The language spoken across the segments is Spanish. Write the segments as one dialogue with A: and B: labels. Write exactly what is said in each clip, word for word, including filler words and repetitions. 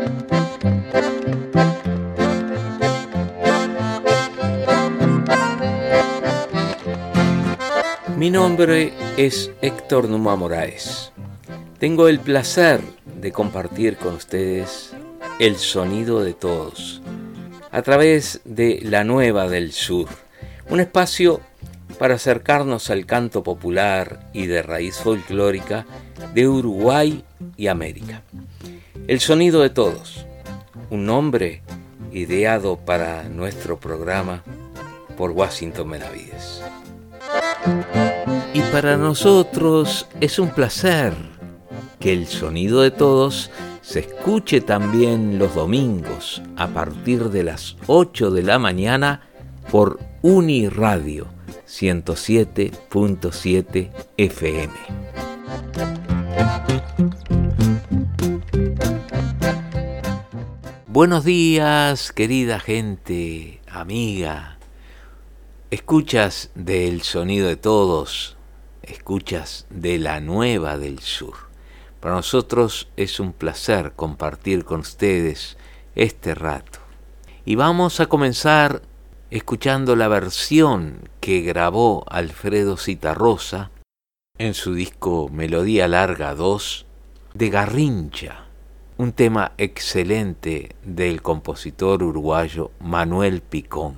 A: Mi nombre es Héctor Numa Moraes. Tengo el placer de compartir con ustedes el sonido de todos a través de La Nueva del Sur, un espacio para acercarnos al canto popular y de raíz folclórica de Uruguay y América. El sonido de todos, un nombre ideado para nuestro programa por Washington Benavides. Y para nosotros es un placer que el sonido de todos se escuche también los domingos a partir de las ocho de la mañana por Uniradio ciento siete punto siete F M. Buenos días, querida gente, amiga. Escuchas del sonido de todos, escuchas de La Nueva del Sur. Para nosotros es un placer compartir con ustedes este rato. Y vamos a comenzar escuchando la versión que grabó Alfredo Zitarrosa en su disco Melodía Larga dos de Garrincha, un tema excelente del compositor uruguayo Manuel Picón.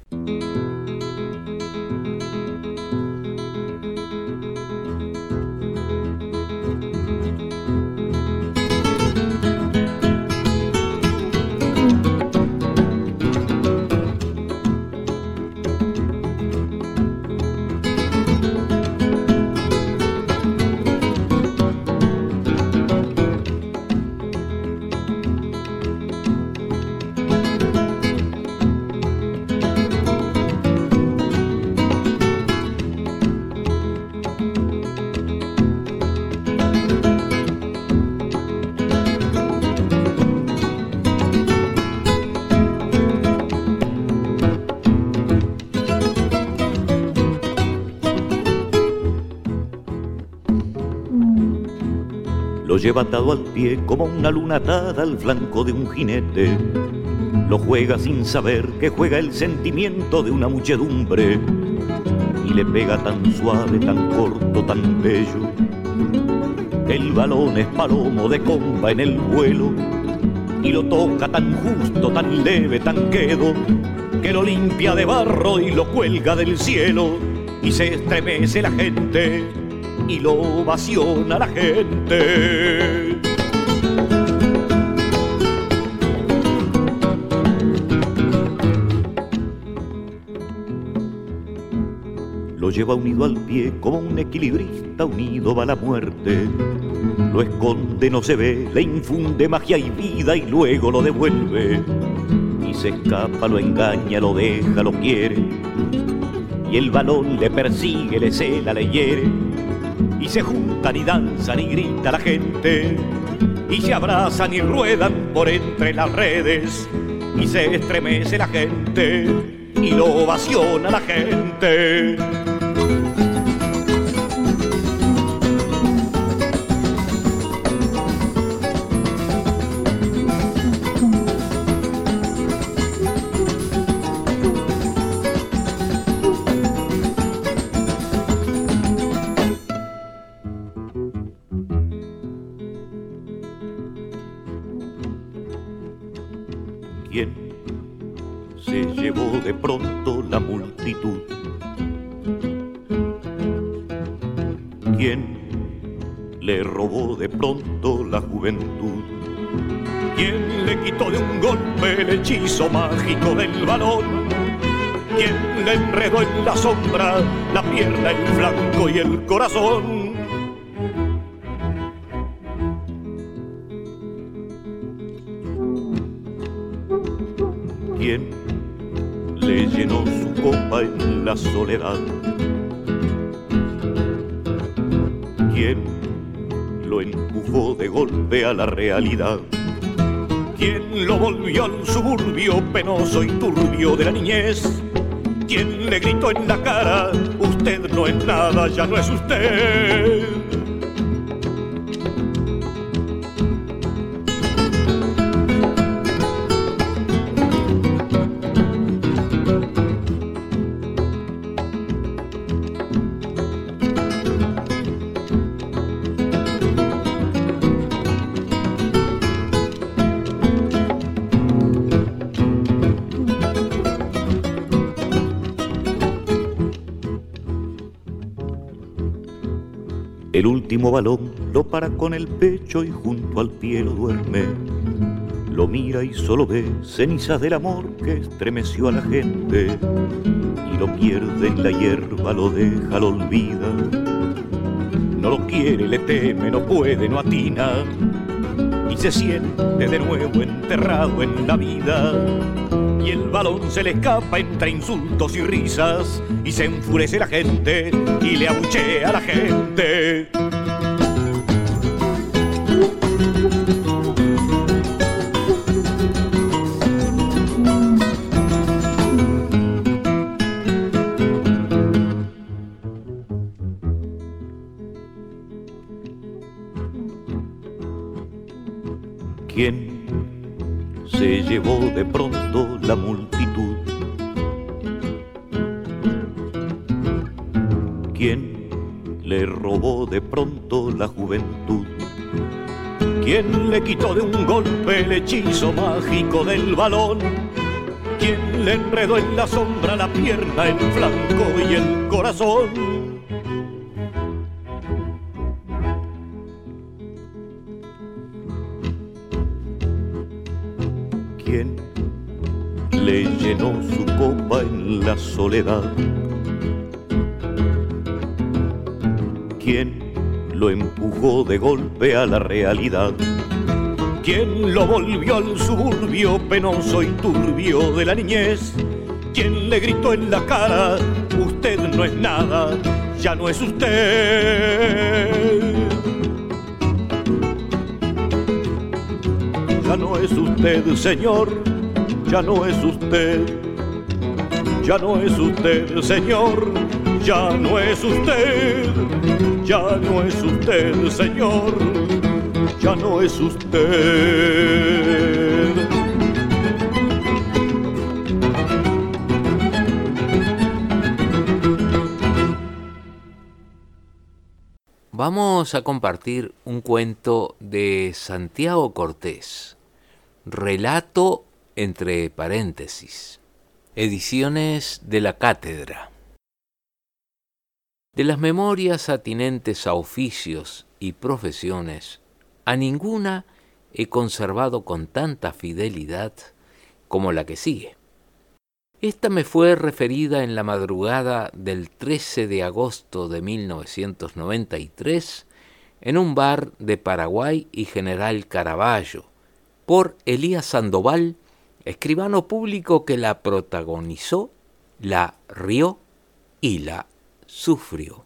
B: Lo lleva atado al pie como una luna atada al flanco de un jinete. Lo juega sin saber que juega el sentimiento de una muchedumbre. Y le pega tan suave, tan corto, tan bello. El balón es palomo de comba en el vuelo. Y lo toca tan justo, tan leve, tan quedo, que lo limpia de barro y lo cuelga del cielo. Y se estremece la gente y lo ovaciona la gente. Lo lleva unido al pie como un equilibrista unido va la muerte. Lo esconde, no se ve, le infunde magia y vida y luego lo devuelve. Y se escapa, lo engaña, lo deja, lo quiere. Y el balón le persigue, le cela, le hiere. Y se juntan y danzan y grita la gente. Y se abrazan y ruedan por entre las redes. Y se estremece la gente y lo ovaciona la gente. ¿Quién se llevó de pronto la multitud? ¿Quién le robó de pronto la juventud? ¿Quién le quitó de un golpe el hechizo mágico del balón? ¿Quién le enredó en la sombra la pierna, el flanco y el corazón? ¿Quién le llenó su copa en la soledad? ¿Quién lo empujó de golpe a la realidad? ¿Quién lo volvió al suburbio penoso y turbio de la niñez? ¿Quién le gritó en la cara, usted no es nada, ya no es usted? último balón lo para con el pecho y junto al pie lo duerme. Lo mira y solo ve cenizas del amor que estremeció a la gente. Y lo pierde en la hierba, lo deja, lo olvida. No lo quiere, le teme, no puede, no atina. Y se siente de nuevo enterrado en la vida. Y el balón se le escapa entre insultos y risas. Y se enfurece la gente y le abuchea a la gente. ¿Quién se llevó de pronto la multitud? ¿Quién le robó de pronto la juventud? ¿Quién le quitó de un golpe el hechizo mágico del balón? ¿Quién le enredó en la sombra la pierna, el flanco y el corazón? ¿Quién le llenó su copa en la soledad? ¿Quién lo empujó de golpe a la realidad? ¿Quién lo volvió al suburbio penoso y turbio de la niñez? ¿Quién le gritó en la cara, usted no es nada, ya no es usted? Ya no es usted, señor, ya no es usted. Ya no es usted, señor, ya no es usted. Ya no es usted, señor, ya no es usted.
A: Vamos a compartir un cuento de Santiago Cortés. Relato entre paréntesis. Ediciones de la Cátedra. De las memorias atinentes a oficios y profesiones, a ninguna he conservado con tanta fidelidad como la que sigue. Esta me fue referida en la madrugada del trece de agosto de mil novecientos noventa y tres en un bar de Paraguay y General Caraballo, por Elías Sandoval, escribano público que la protagonizó, la rió y la sufrió.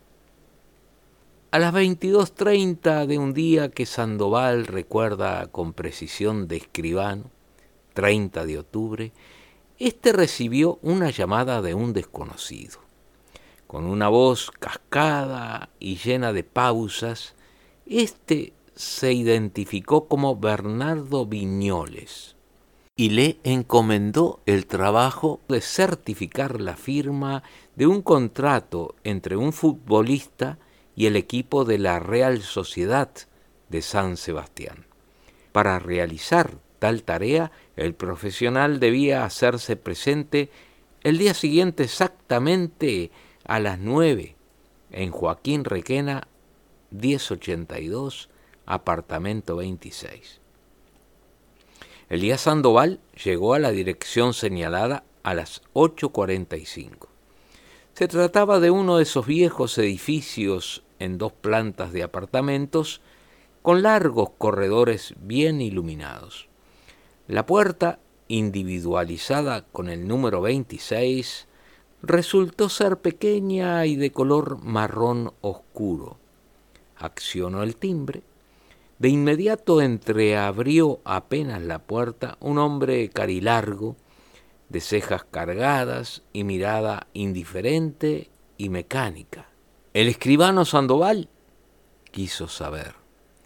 A: A las veintidós treinta de un día que Sandoval recuerda con precisión de escribano, treinta de octubre, este recibió una llamada de un desconocido. Con una voz cascada y llena de pausas, este se identificó como Bernardo Viñoles y le encomendó el trabajo de certificar la firma de un contrato entre un futbolista y el equipo de la Real Sociedad de San Sebastián. Para realizar tal tarea, el profesional debía hacerse presente el día siguiente exactamente a las nueve en Joaquín Requena, diez ochenta y dos, apartamento veintiséis. Elías Sandoval llegó a la dirección señalada a las ocho cuarenta y cinco. Se trataba de uno de esos viejos edificios en dos plantas de apartamentos con largos corredores bien iluminados. La puerta, individualizada con el número veintiséis, resultó ser pequeña y de color marrón oscuro. Accionó el timbre. De inmediato entreabrió apenas la puerta un hombre carilargo, de cejas cargadas y mirada indiferente y mecánica. ¿El escribano Sandoval? Quiso saber.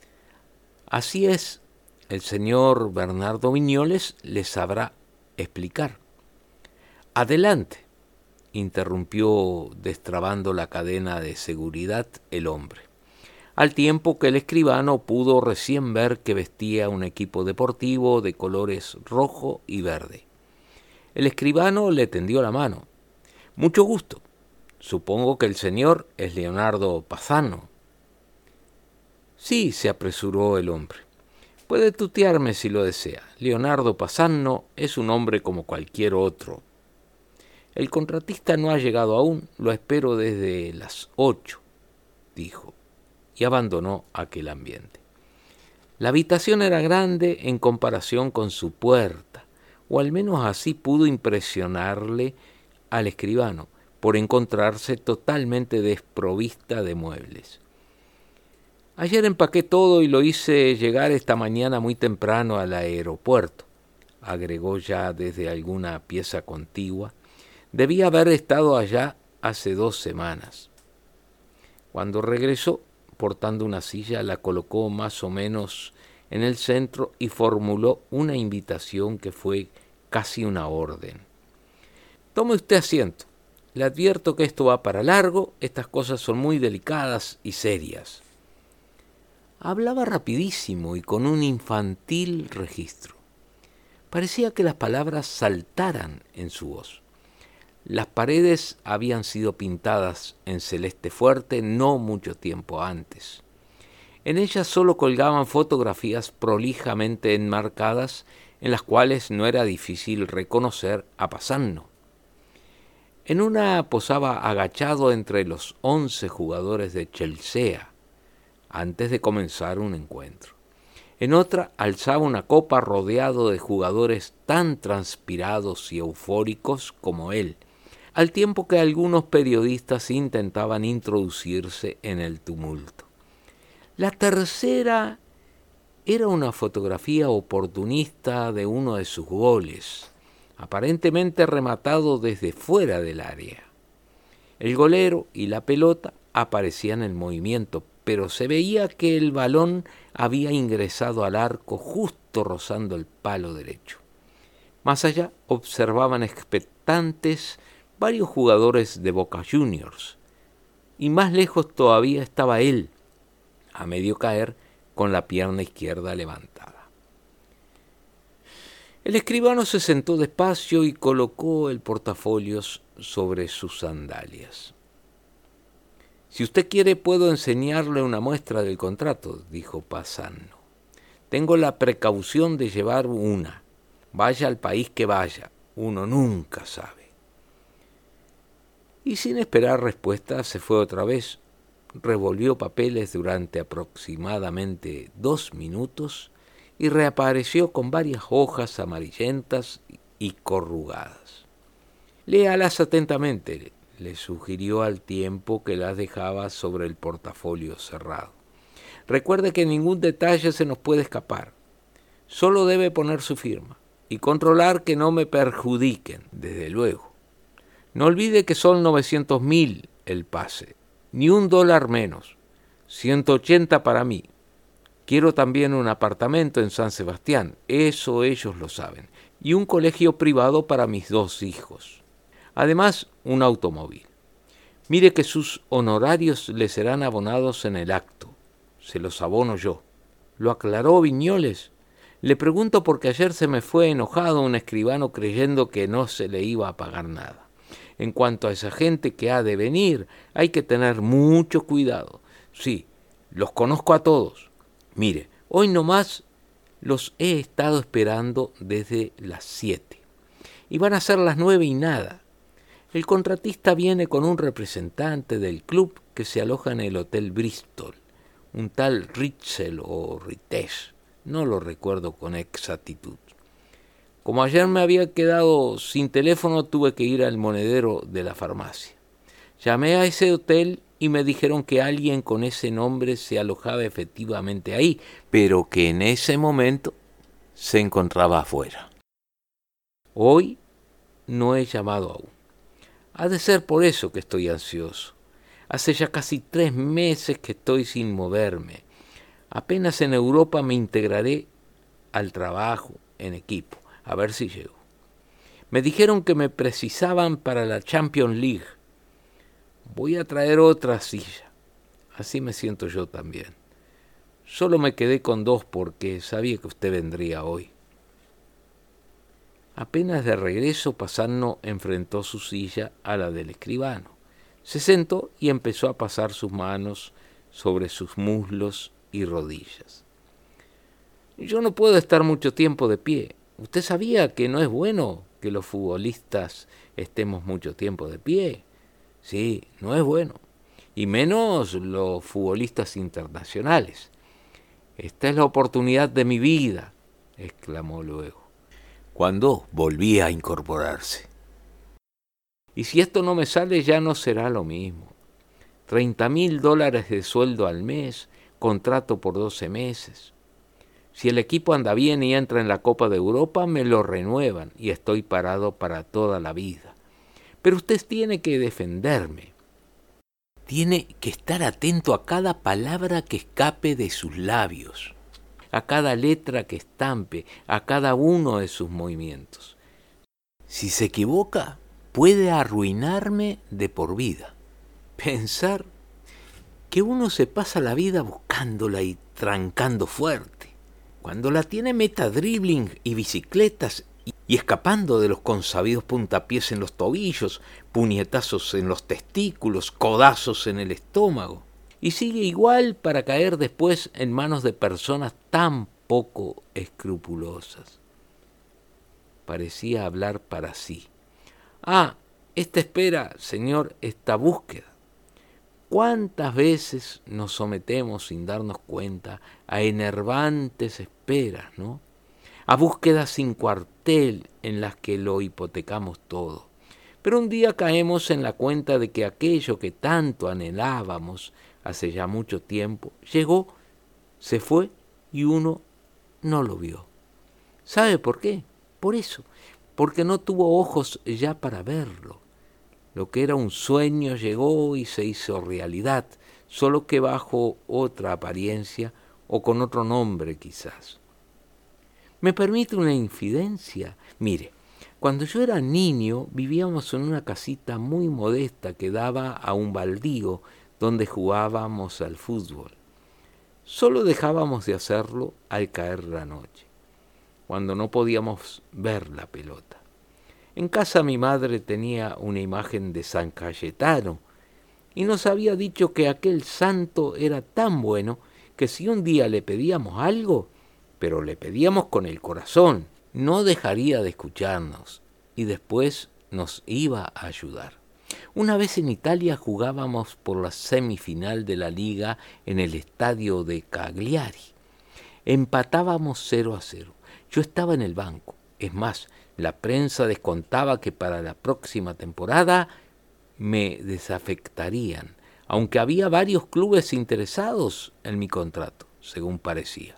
A: Así es, el señor Bernardo Viñoles le sabrá explicar. Adelante, interrumpió destrabando la cadena de seguridad el hombre, al tiempo que el escribano pudo recién ver que vestía un equipo deportivo de colores rojo y verde. El escribano le tendió la mano. Mucho gusto. Supongo que el señor es Leonardo Pazano. Sí, se apresuró el hombre. Puede tutearme si lo desea. Leonardo Passanno es un hombre como cualquier otro. El contratista no ha llegado aún, lo espero desde las ocho, dijo, y abandonó aquel ambiente. La habitación era grande en comparación con su puerta, o al menos así pudo impresionarle al escribano, por encontrarse totalmente desprovista de muebles. Ayer empaqué todo y lo hice llegar esta mañana muy temprano al aeropuerto, agregó ya desde alguna pieza contigua. Debía haber estado allá hace dos semanas. Cuando regresó, portando una silla, la colocó más o menos en el centro y formuló una invitación que fue casi una orden. Tome usted asiento. Le advierto que esto va para largo, estas cosas son muy delicadas y serias. Hablaba rapidísimo y con un infantil registro. Parecía que las palabras saltaran en su voz. Las paredes habían sido pintadas en celeste fuerte no mucho tiempo antes. En ellas solo colgaban fotografías prolijamente enmarcadas en las cuales no era difícil reconocer a Passanno. En una posaba agachado entre los once jugadores de Chelsea, antes de comenzar un encuentro. En otra alzaba una copa rodeado de jugadores tan transpirados y eufóricos como él, al tiempo que algunos periodistas intentaban introducirse en el tumulto. La tercera era una fotografía oportunista de uno de sus goles, aparentemente rematado desde fuera del área. El golero y la pelota aparecían en movimiento, pero se veía que el balón había ingresado al arco justo rozando el palo derecho. Más allá observaban expectantes varios jugadores de Boca Juniors, y más lejos todavía estaba él, a medio caer, con la pierna izquierda levantada. El escribano se sentó despacio y colocó el portafolios sobre sus sandalias. Si usted quiere puedo enseñarle una muestra del contrato, dijo Passanno. Tengo la precaución de llevar una. Vaya al país que vaya, uno nunca sabe. Y sin esperar respuesta se fue otra vez, revolvió papeles durante aproximadamente dos minutos y reapareció con varias hojas amarillentas y corrugadas. Léalas atentamente, le sugirió al tiempo que las dejaba sobre el portafolio cerrado. Recuerde que ningún detalle se nos puede escapar. Solo debe poner su firma y controlar que no me perjudiquen, desde luego. No olvide que son novecientos mil el pase, ni un dólar menos, ciento ochenta para mí. Quiero también un apartamento en San Sebastián, eso ellos lo saben, y un colegio privado para mis dos hijos. Además, un automóvil. Mire que sus honorarios le serán abonados en el acto. Se los abono yo. ¿Lo aclaró Viñoles? Le pregunto porque ayer se me fue enojado un escribano creyendo que no se le iba a pagar nada. En cuanto a esa gente que ha de venir, hay que tener mucho cuidado. Sí, los conozco a todos. Mire, hoy nomás los he estado esperando desde las siete. Y van a ser las nueve y nada. El contratista viene con un representante del club que se aloja en el Hotel Bristol, un tal Ritzel o Ritesh, no lo recuerdo con exactitud. Como ayer me había quedado sin teléfono, tuve que ir al monedero de la farmacia. Llamé a ese hotel y me dijeron que alguien con ese nombre se alojaba efectivamente ahí, pero que en ese momento se encontraba afuera. Hoy no he llamado aún. Ha de ser por eso que estoy ansioso. Hace ya casi tres meses que estoy sin moverme. Apenas en Europa me integraré al trabajo en equipo. A ver si llego. Me dijeron que me precisaban para la Champions League. Voy a traer otra silla. Así me siento yo también. Solo me quedé con dos porque sabía que usted vendría hoy. Apenas de regreso, Passanno enfrentó su silla a la del escribano. Se sentó y empezó a pasar sus manos sobre sus muslos y rodillas. Yo no puedo estar mucho tiempo de pie. ¿Usted sabía que no es bueno que los futbolistas estemos mucho tiempo de pie? Sí, no es bueno. Y menos los futbolistas internacionales. Esta es la oportunidad de mi vida, exclamó luego, cuando volví a incorporarse. Y si esto no me sale, ya no será lo mismo. Treinta mil dólares de sueldo al mes, contrato por doce meses. Si el equipo anda bien y entra en la Copa de Europa, me lo renuevan y estoy parado para toda la vida. Pero usted tiene que defenderme. Tiene que estar atento a cada palabra que escape de sus labios, a cada letra que estampe, a cada uno de sus movimientos. Si se equivoca, puede arruinarme de por vida. Pensar que uno se pasa la vida buscándola y trancando fuerte. Cuando la tiene meta dribbling y bicicletas y escapando de los consabidos puntapiés en los tobillos, puñetazos en los testículos, codazos en el estómago. Y sigue igual para caer después en manos de personas tan poco escrupulosas. Parecía hablar para sí. Ah, esta espera, Señor, esta búsqueda. ¿Cuántas veces nos sometemos sin darnos cuenta a enervantes esperas, ¿no? A búsquedas sin cuartel en las que lo hipotecamos todo. Pero un día caemos en la cuenta de que aquello que tanto anhelábamos hace ya mucho tiempo llegó, se fue y uno no lo vio. ¿Sabe por qué? Por eso, porque no tuvo ojos ya para verlo. Lo que era un sueño llegó y se hizo realidad, solo que bajo otra apariencia o con otro nombre quizás. ¿Me permite una infidencia? Mire, cuando yo era niño vivíamos en una casita muy modesta que daba a un baldío donde jugábamos al fútbol. Solo dejábamos de hacerlo al caer la noche, cuando no podíamos ver la pelota. En casa mi madre tenía una imagen de San Cayetano y nos había dicho que aquel santo era tan bueno que si un día le pedíamos algo, pero le pedíamos con el corazón, no dejaría de escucharnos y después nos iba a ayudar. Una vez en Italia jugábamos por la semifinal de la Liga en el estadio de Cagliari. Empatábamos cero a cero. Yo estaba en el banco. Es más, la prensa descontaba que para la próxima temporada me desafectarían, aunque había varios clubes interesados en mi contrato, según parecía.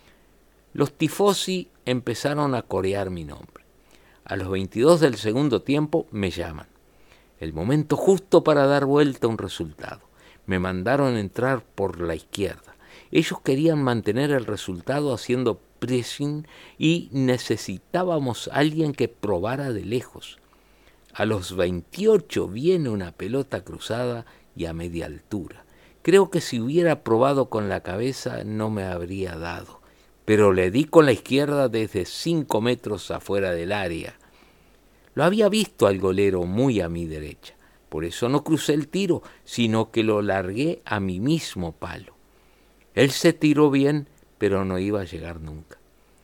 A: Los tifosi empezaron a corear mi nombre. A los veintidós del segundo tiempo me llaman. El momento justo para dar vuelta a un resultado. Me mandaron entrar por la izquierda. Ellos querían mantener el resultado haciendo pressing y necesitábamos a alguien que probara de lejos. A los veintiocho viene una pelota cruzada y a media altura. Creo que si hubiera probado con la cabeza no me habría dado, pero le di con la izquierda desde cinco metros afuera del área. Lo había visto al golero muy a mi derecha, por eso no crucé el tiro, sino que lo largué a mi mismo palo. Él se tiró bien, pero no iba a llegar nunca.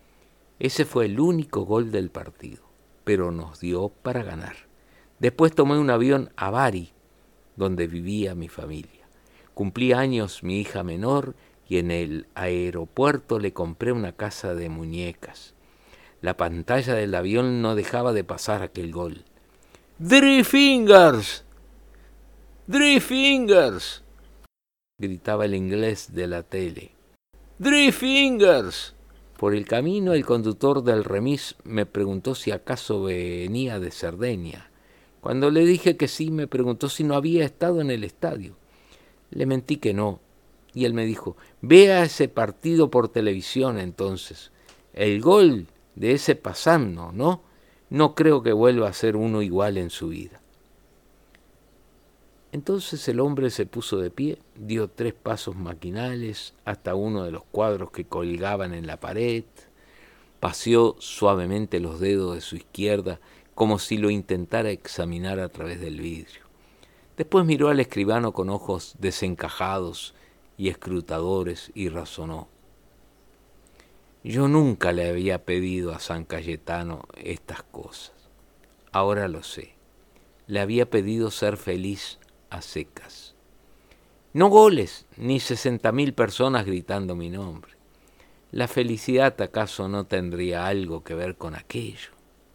A: Ese fue el único gol del partido, pero nos dio para ganar. Después tomé un avión a Bari, donde vivía mi familia. Cumplí años mi hija menor y en el aeropuerto le compré una casa de muñecas. La pantalla del avión no dejaba de pasar aquel gol. ¡Three fingers! ¡Three fingers! Gritaba el inglés de la tele. ¡Three fingers! Por el camino el conductor del remis me preguntó si acaso venía de Cerdeña. Cuando le dije que sí, me preguntó si no había estado en el estadio. Le mentí que no, y él me dijo, vea ese partido por televisión entonces. El gol de ese pasando, ¿no? No creo que vuelva a ser uno igual en su vida. Entonces el hombre se puso de pie, dio tres pasos maquinales hasta uno de los cuadros que colgaban en la pared, paseó suavemente los dedos de su izquierda como si lo intentara examinar a través del vidrio. Después miró al escribano con ojos desencajados y escrutadores y razonó. Yo nunca le había pedido a San Cayetano estas cosas. Ahora lo sé. Le había pedido ser feliz a secas. No goles ni sesenta mil personas gritando mi nombre. ¿La felicidad acaso no tendría algo que ver con aquello?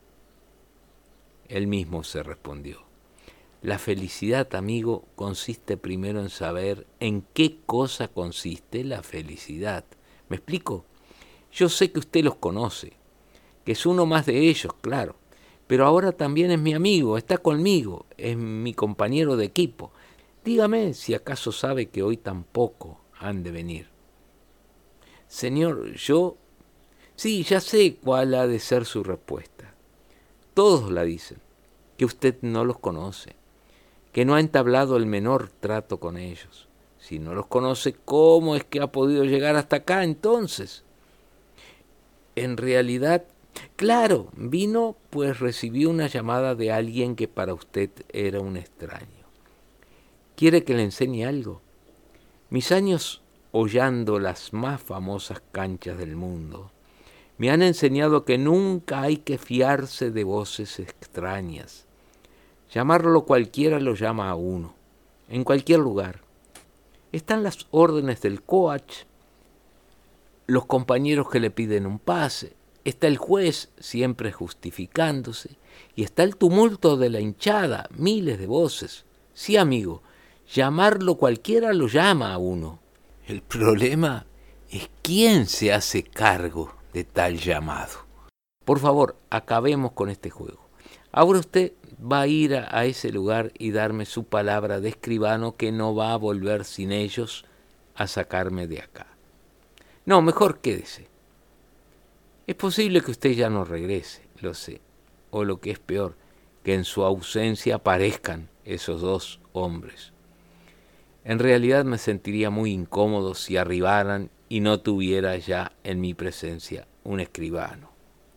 A: Él mismo se respondió. La felicidad, amigo, consiste primero en saber en qué cosa consiste la felicidad. ¿Me explico? Yo sé que usted los conoce, que es uno más de ellos, claro, pero ahora también es mi amigo, está conmigo, es mi compañero de equipo. Dígame si acaso sabe que hoy tampoco han de venir. Señor, yo... Sí, ya sé cuál ha de ser su respuesta. Todos la dicen, que usted no los conoce, que no ha entablado el menor trato con ellos. Si no los conoce, ¿cómo es que ha podido llegar hasta acá entonces? En realidad, claro, vino pues recibió una llamada de alguien que para usted era un extraño. ¿Quiere que le enseñe algo? Mis años hollando las más famosas canchas del mundo me han enseñado que nunca hay que fiarse de voces extrañas. Llamarlo cualquiera lo llama a uno, en cualquier lugar. Están las órdenes del coach, los compañeros que le piden un pase, está el juez siempre justificándose, y está el tumulto de la hinchada, miles de voces. Sí, amigo, llamarlo cualquiera lo llama a uno. El problema es quién se hace cargo de tal llamado. Por favor, acabemos con este juego. Ahora usted va a ir a, a ese lugar y darme su palabra de escribano que no va a volver sin ellos a sacarme de acá. No, mejor quédese. Es posible que usted ya no regrese, lo sé. O lo que es peor, que en su ausencia aparezcan esos dos hombres. En realidad me sentiría muy incómodo si arribaran y no tuviera ya en mi presencia un escribano.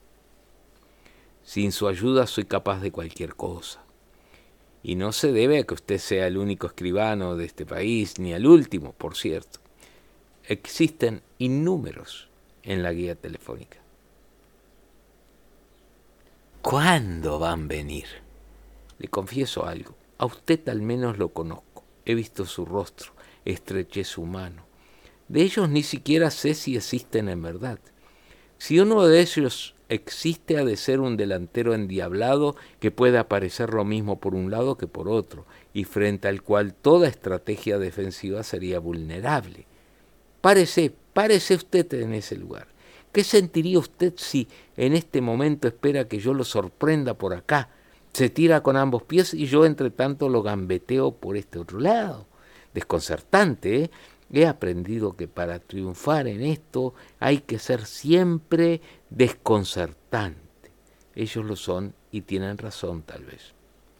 A: Sin su ayuda soy capaz de cualquier cosa. Y no se debe a que usted sea el único escribano de este país, ni el último, por cierto. Existen innúmeros en la guía telefónica. ¿Cuándo van a venir? Le confieso algo. A usted al menos lo conozco. He visto su rostro, estreché su mano. De ellos ni siquiera sé si existen en verdad. Si uno de ellos existe, ha de ser un delantero endiablado que puede aparecer lo mismo por un lado que por otro, y frente al cual toda estrategia defensiva sería vulnerable. Párese, párese usted en ese lugar. ¿Qué sentiría usted si en este momento espera que yo lo sorprenda por acá? Se tira con ambos pies y yo entre tanto lo gambeteo por este otro lado. Desconcertante, ¿eh? He aprendido que para triunfar en esto hay que ser siempre desconcertante. Ellos lo son y tienen razón tal vez.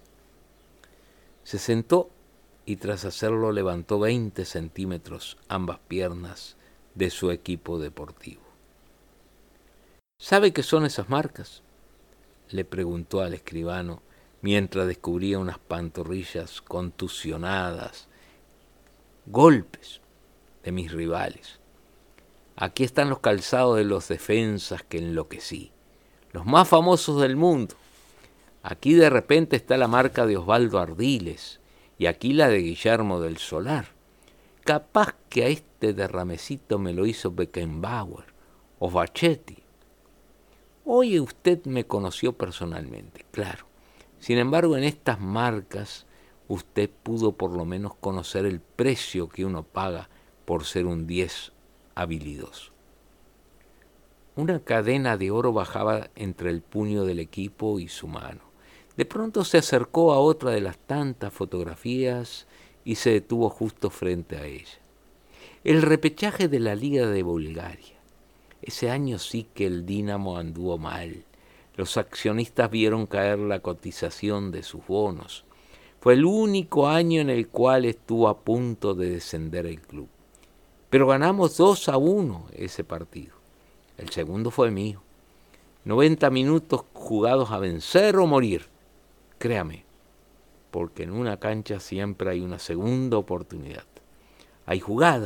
A: Se sentó y tras hacerlo levantó veinte centímetros ambas piernas de su equipo deportivo. ¿Sabe qué son esas marcas?, le preguntó al escribano mientras descubría unas pantorrillas contusionadas, golpes de mis rivales. Aquí están los calzados de los defensas que enloquecí, los más famosos del mundo. Aquí de repente está la marca de Osvaldo Ardiles y aquí la de Guillermo del Solar. Capaz que a este derramecito me lo hizo Beckenbauer o Bachetti. Hoy usted me conoció personalmente, claro. Sin embargo, en estas marcas usted pudo por lo menos conocer el precio que uno paga por ser un diez habilidoso. Una cadena de oro bajaba entre el puño del equipo y su mano. De pronto se acercó a otra de las tantas fotografías y se detuvo justo frente a ella. El repechaje de la Liga de Bulgaria. Ese año sí que el Dinamo anduvo mal. Los accionistas vieron caer la cotización de sus bonos. Fue el único año en el cual estuvo a punto de descender el club. Pero ganamos dos a uno ese partido. El segundo fue mío. noventa minutos jugados a vencer o morir. Créame, porque en una cancha siempre hay una segunda oportunidad. Hay jugadas,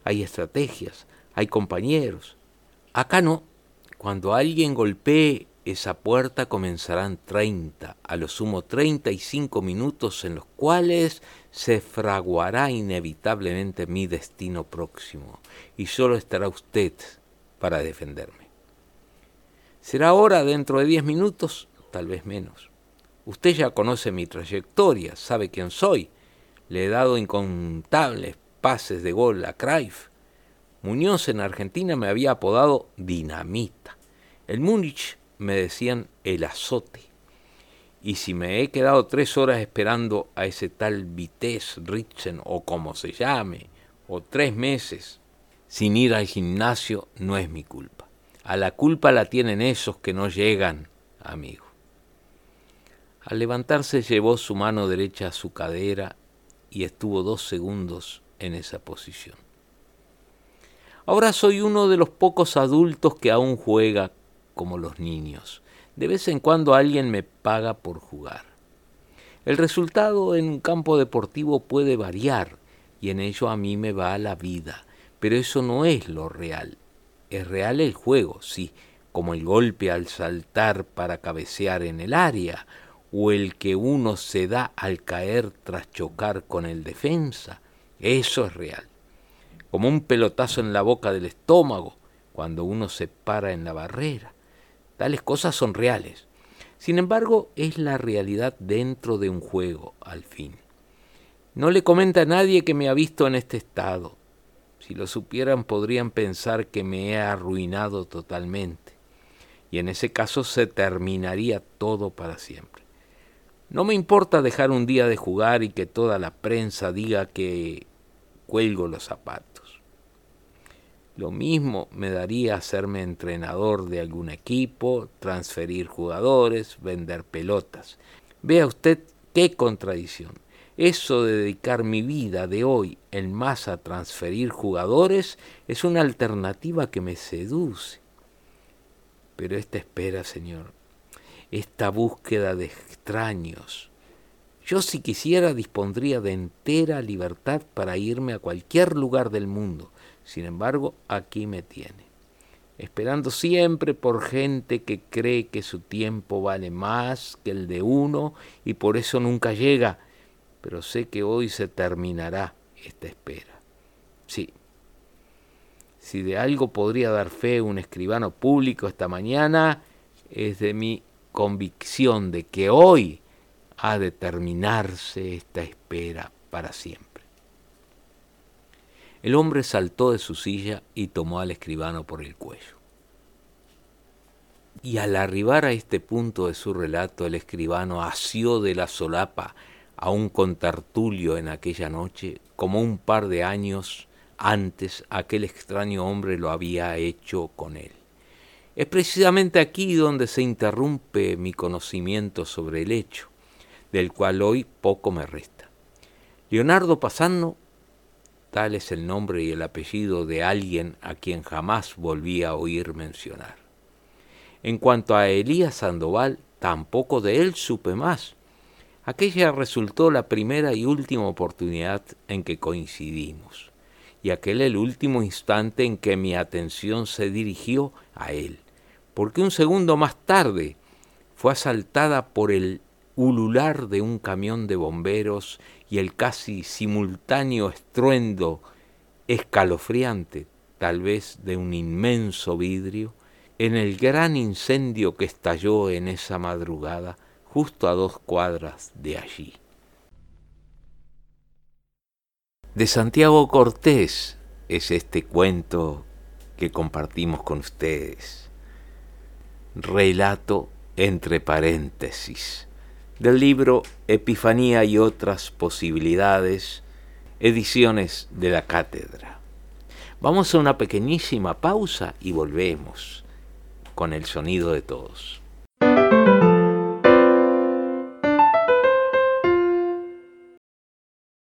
A: hay estrategias, hay compañeros. Acá no. Cuando alguien golpee esa puerta comenzarán treinta, a lo sumo treinta y cinco minutos en los cuales se fraguará inevitablemente mi destino próximo y solo estará usted para defenderme. ¿Será ahora dentro de diez minutos? Tal vez menos. Usted ya conoce mi trayectoria, sabe quién soy. Le he dado incontables pases de gol a Cruyff. Muñoz en Argentina me había apodado Dinamita. El Múnich me decían el azote. Y si me he quedado tres horas esperando a ese tal Vitesse Ritzen o como se llame, o tres meses sin ir al gimnasio, no es mi culpa. A la culpa la tienen esos que no llegan, amigo. Al levantarse llevó su mano derecha a su cadera y estuvo dos segundos en esa posición. Ahora soy uno de los pocos adultos que aún juega como los niños. De vez en cuando alguien me paga por jugar. El resultado en un campo deportivo puede variar y en ello a mí me va la vida, pero eso no es lo real. Es real el juego, sí, como el golpe al saltar para cabecear en el área o el que uno se da al caer tras chocar con el defensa. Eso es real. Como un pelotazo en la boca del estómago cuando uno se para en la barrera. Tales cosas son reales. Sin embargo, es la realidad dentro de un juego, al fin. No le comenta a nadie que me ha visto en este estado. Si lo supieran, podrían pensar que me he arruinado totalmente. Y en ese caso se terminaría todo para siempre. No me importa dejar un día de jugar y que toda la prensa diga que cuelgo los zapatos. Lo mismo me daría hacerme entrenador de algún equipo, transferir jugadores, vender pelotas. Vea usted qué contradicción. Eso de dedicar mi vida de hoy en más a transferir jugadores es una alternativa que me seduce. Pero esta espera, Señor, esta búsqueda de extraños, yo si quisiera dispondría de entera libertad para irme a cualquier lugar del mundo. Sin embargo, aquí me tiene, esperando siempre por gente que cree que su tiempo vale más que el de uno y por eso nunca llega. Pero sé que hoy se terminará esta espera. Sí, si de algo podría dar fe un escribano público esta mañana, es de mi convicción de que hoy ha de terminarse esta espera para siempre. El hombre saltó de su silla y tomó al escribano por el cuello. Y al arribar a este punto de su relato, el escribano asió de la solapa a un contertulio en aquella noche, como un par de años antes aquel extraño hombre lo había hecho con él. Es precisamente aquí donde se interrumpe mi conocimiento sobre el hecho, del cual hoy poco me resta. Leonardo Pasano, tal es el nombre y el apellido de alguien a quien jamás volví a oír mencionar. En cuanto a Elías Sandoval, tampoco de él supe más. Aquella resultó la primera y última oportunidad en que coincidimos, y aquel el último instante en que mi atención se dirigió a él, porque un segundo más tarde fue asaltada por el ulular de un camión de bomberos y el casi simultáneo estruendo escalofriante, tal vez de un inmenso vidrio, en el gran incendio que estalló en esa madrugada justo a dos cuadras de allí. De Santiago Cortés es este cuento que compartimos con ustedes. Relato entre paréntesis del libro Epifanía y otras posibilidades, ediciones de la Cátedra. Vamos a una pequeñísima pausa y volvemos con el sonido de todos.